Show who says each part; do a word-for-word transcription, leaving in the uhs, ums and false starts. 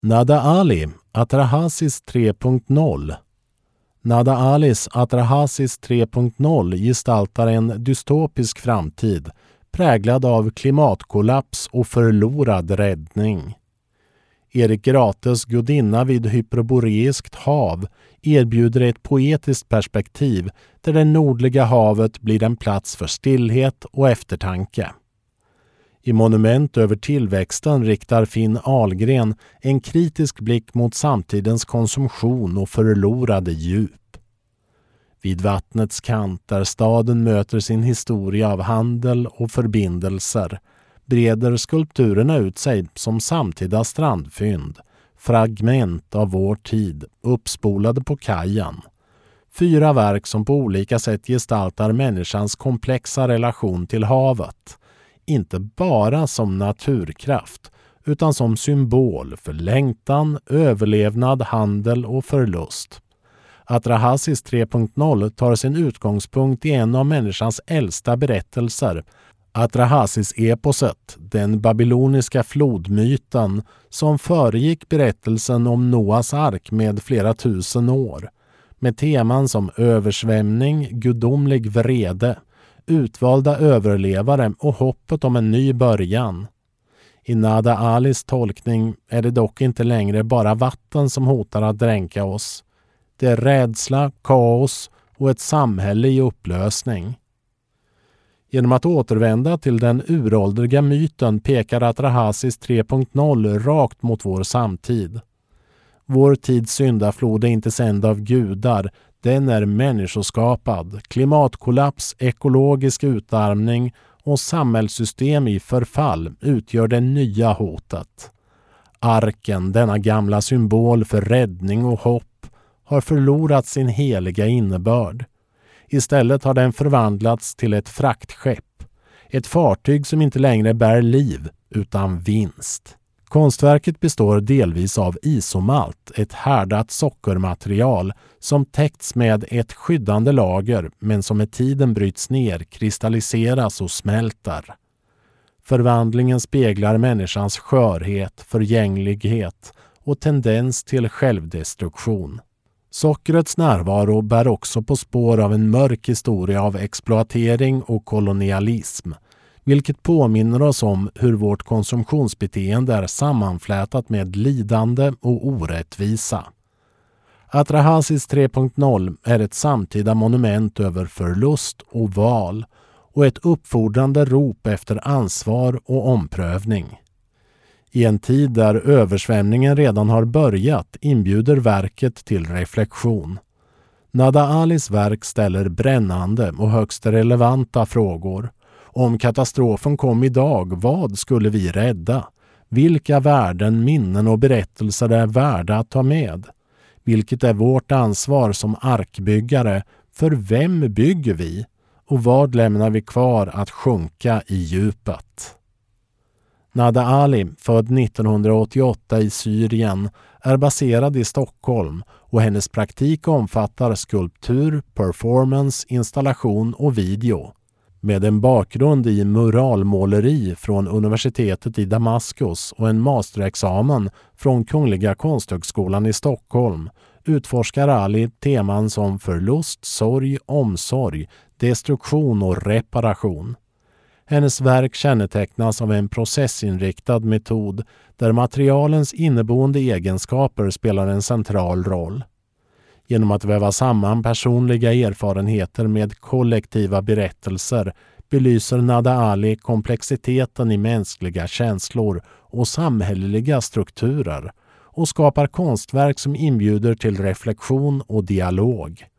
Speaker 1: Nada Ali, Atrahasis tre punkt noll. Nada Alis Atrahasis tre punkt noll gestaltar en dystopisk framtid präglad av klimatkollaps och förlorad räddning. Erik Grates Gudinna vid hyperboreiskt hav erbjuder ett poetiskt perspektiv där det nordliga havet blir en plats för stillhet och eftertanke. I Monument över tillväxten riktar Finn Ahlgren en kritisk blick mot samtidens konsumtion och förlorade djup. Vid vattnets kant där staden möter sin historia av handel och förbindelser breder skulpturerna ut sig som samtida strandfynd, fragment av vår tid, uppspolade på kajen. Fyra verk som på olika sätt gestaltar människans komplexa relation till havet. Inte bara som naturkraft, utan som symbol för längtan, överlevnad, handel och förlust. Atrahasis tre punkt noll tar sin utgångspunkt i en av människans äldsta berättelser, Atrahasis-eposet, den babyloniska flodmyten som föregick berättelsen om Noas ark med flera tusen år, med teman som översvämning, gudomlig vrede, utvalda överlevare och hoppet om en ny början. I Nada Alis tolkning är det dock inte längre bara vatten som hotar att dränka oss. Det är rädsla, kaos och ett samhälle i upplösning. Genom att återvända till den uråldriga myten pekar Atrahasis tre punkt noll rakt mot vår samtid. Vår tids syndaflod är inte sänd av gudar, den är människoskapad. Klimatkollaps, ekologisk utarmning och samhällssystem i förfall utgör det nya hotet. Arken, denna gamla symbol för räddning och hopp, har förlorat sin heliga innebörd. Istället har den förvandlats till ett fraktskepp. Ett fartyg som inte längre bär liv utan vinst. Konstverket består delvis av isomalt, ett härdat sockermaterial som täckts med ett skyddande lager men som med tiden bryts ner, kristalliseras och smälter. Förvandlingen speglar människans skörhet, förgänglighet och tendens till självdestruktion. Sockrets närvaro bär också på spår av en mörk historia av exploatering och kolonialism, vilket påminner oss om hur vårt konsumtionsbeteende är sammanflätat med lidande och orättvisa. Atrahasis tre punkt noll är ett samtida monument över förlust och val och ett uppfordrande rop efter ansvar och omprövning. I en tid där översvämningen redan har börjat inbjuder verket till reflektion. Nada Alis verk ställer brännande och högst relevanta frågor. Om katastrofen kom idag, vad skulle vi rädda? Vilka värden, minnen och berättelser är värda att ta med? Vilket är vårt ansvar som arkbyggare? För vem bygger vi? Och vad lämnar vi kvar att sjunka i djupet? Nada Ali, född nittonhundraåttioåtta i Syrien, är baserad i Stockholm och hennes praktik omfattar skulptur, performance, installation och video. Med en bakgrund i muralmåleri från universitetet i Damaskus och en masterexamen från Kungliga Konsthögskolan i Stockholm utforskar Ali teman som förlust, sorg, omsorg, destruktion och reparation. Hennes verk kännetecknas av en processinriktad metod där materialens inneboende egenskaper spelar en central roll. Genom att väva samman personliga erfarenheter med kollektiva berättelser belyser Nada Ali komplexiteten i mänskliga känslor och samhälleliga strukturer och skapar konstverk som inbjuder till reflektion och dialog.